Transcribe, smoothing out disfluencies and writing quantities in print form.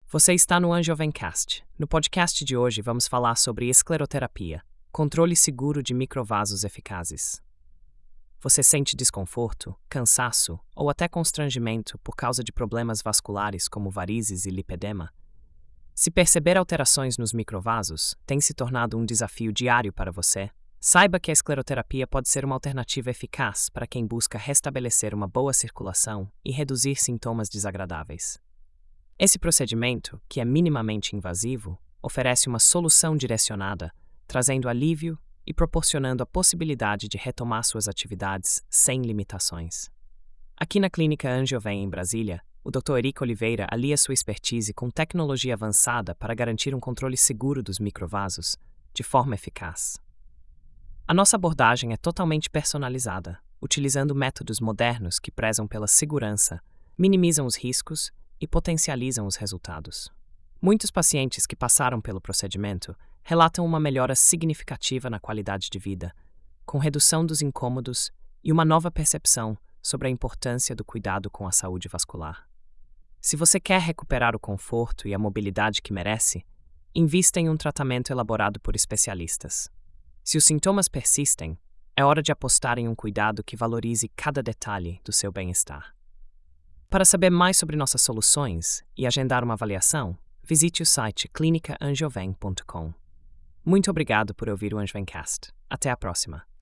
Você está no Angiovencast. No podcast de hoje vamos falar sobre escleroterapia, controle seguro de microvasos eficazes. Você sente desconforto, cansaço ou até constrangimento por causa de problemas vasculares como varizes e lipedema? Se perceber alterações nos microvasos tem se tornado um desafio diário para você, saiba que a escleroterapia pode ser uma alternativa eficaz para quem busca restabelecer uma boa circulação e reduzir sintomas desagradáveis. Esse procedimento, que é minimamente invasivo, oferece uma solução direcionada, trazendo alívio e proporcionando a possibilidade de retomar suas atividades sem limitações. Aqui na Clínica Angioven, em Brasília, o Dr. Eric Oliveira alia sua expertise com tecnologia avançada para garantir um controle seguro dos microvasos, de forma eficaz. A nossa abordagem é totalmente personalizada, utilizando métodos modernos que prezam pela segurança, minimizam os riscos e potencializam os resultados. Muitos pacientes que passaram pelo procedimento relatam uma melhora significativa na qualidade de vida, com redução dos incômodos e uma nova percepção sobre a importância do cuidado com a saúde vascular. Se você quer recuperar o conforto e a mobilidade que merece, invista em um tratamento elaborado por especialistas. Se os sintomas persistem, é hora de apostar em um cuidado que valorize cada detalhe do seu bem-estar. Para saber mais sobre nossas soluções e agendar uma avaliação, visite o site clinicaangioven.com. Muito obrigado por ouvir o Angiovencast. Até a próxima.